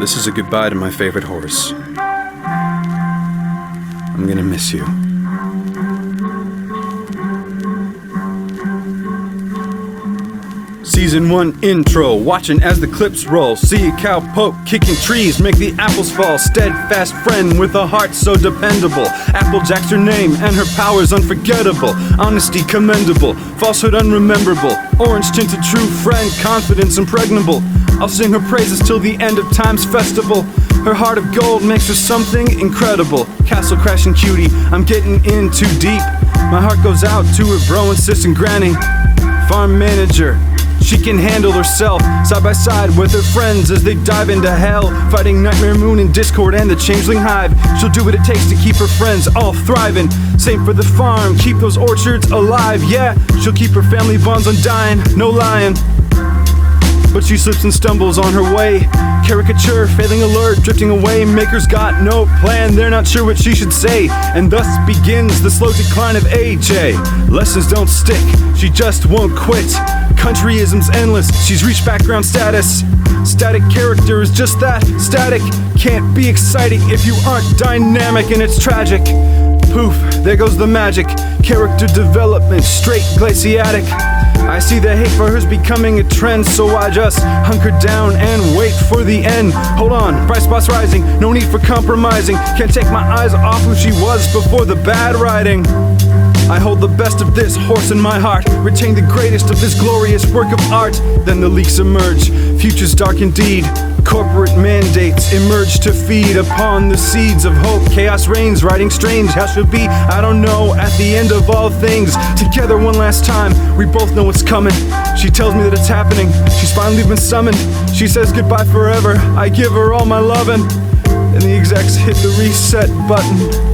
This is a goodbye to my favorite horse. I'm gonna miss you. Season 1 intro, watching as the clips roll. See a cowpoke kicking trees, make the apples fall. Steadfast friend with a heart so dependable. Applejack's her name and her powers unforgettable. Honesty commendable, falsehood unrememberable. Orange tinted true friend, confidence impregnable. I'll sing her praises till the end of time's festival. Her heart of gold makes her something incredible. Castle crashing cutie, I'm getting in too deep. My heart goes out to her bro and sis and granny. Farm manager, she can handle herself, side by side with her friends as they dive into hell, fighting Nightmare Moon and Discord and the Changeling Hive. She'll do what it takes to keep her friends all thriving. Same for the farm, keep those orchards alive. Yeah, she'll keep her family bonds undying, no lying. But she slips and stumbles on her way. Caricature, failing alert, drifting away. Makers got no plan, they're not sure what she should say. And thus begins the slow decline of AJ. Lessons don't stick, she just won't quit. Countryism's endless, she's reached background status. Static character is just that, static. Can't be exciting if you aren't dynamic, and it's tragic. Poof, there goes the magic. Character development, straight glaciatic. I see the hate for her's becoming a trend, so I just hunker down and wait for the end. Hold on, bright spots rising, no need for compromising. Can't take my eyes off who she was before the bad writing. I hold the best of this horse in my heart, retain the greatest of this glorious work of art. Then the leaks emerge, future's dark indeed. Corporate mandates emerge to feed upon the seeds of hope. Chaos reigns, writing strange, how should be, I don't know. At the end of all things, together one last time, we both know what's coming. She tells me that it's happening, she's finally been summoned. She says goodbye forever, I give her all my lovin'. And the execs hit the reset button.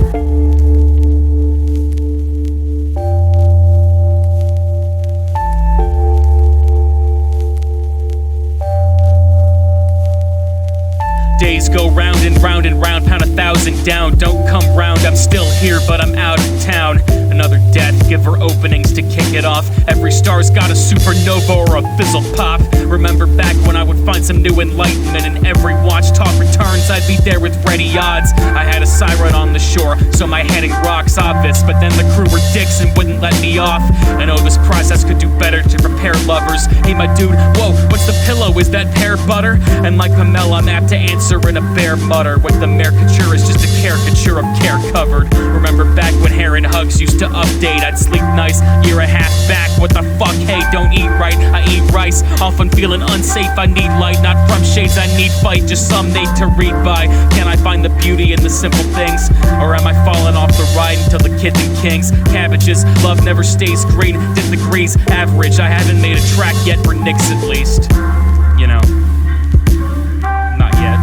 Days go round and round and round, pound 1,000 down. Don't come round, I'm still here, but I'm out of town. Another death, give her openings to kick it off. Every star's got a supernova or a fizzle pop. Remember back when I would find some new enlightenment, and every watch talk returns, I'd be there with ready odds. I had a siren on the shore, so my heading rock's obvious. But then the crew were dicks and wouldn't let me off. I know this process could do better to prepare lovers. Hey my dude, whoa, what's the pillow? Is that pear butter? And like Pamela, I'm apt to answer in a bear mutter. With the caricature is just a caricature of care covered. Remember back when hair and hugs used to update, I'd sleep nice, year and a half back. What the fuck, hey, don't eat right, I eat rice. Often feeling unsafe, I need light. Not from shades, I need fight, just some need to read by. Can I find the beauty in the simple things? Or am I falling off the ride until the kids and kings? Cabbages, love never stays green, degrees average. I haven't made a track yet for Knicks at least. You know, not yet.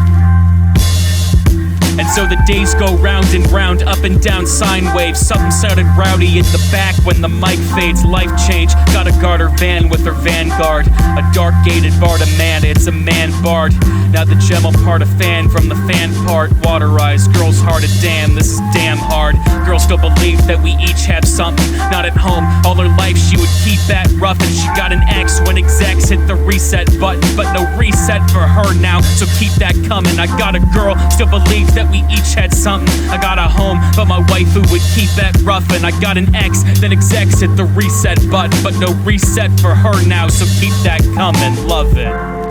And so the days go round and round, up and down sine waves. Something sounded rowdy in the back when the mic fades. Life change, got a garter van with her vanguard. A dark gated bar to man, it's a man bard. Now the gem will part a fan from the fan part. Water eyes, girl's heart a damn, this is damn hard. Girl still believed that we each have something. Not at home, all her life she would keep that rough. And she got an X when execs hit the reset button. But no reset for her now, so keep that coming. I got a girl, still believes that we each had something. I got a home, but my waifu would keep that rough. And I got an X, then execs hit the reset button. But no reset for her now, so keep that coming, love it.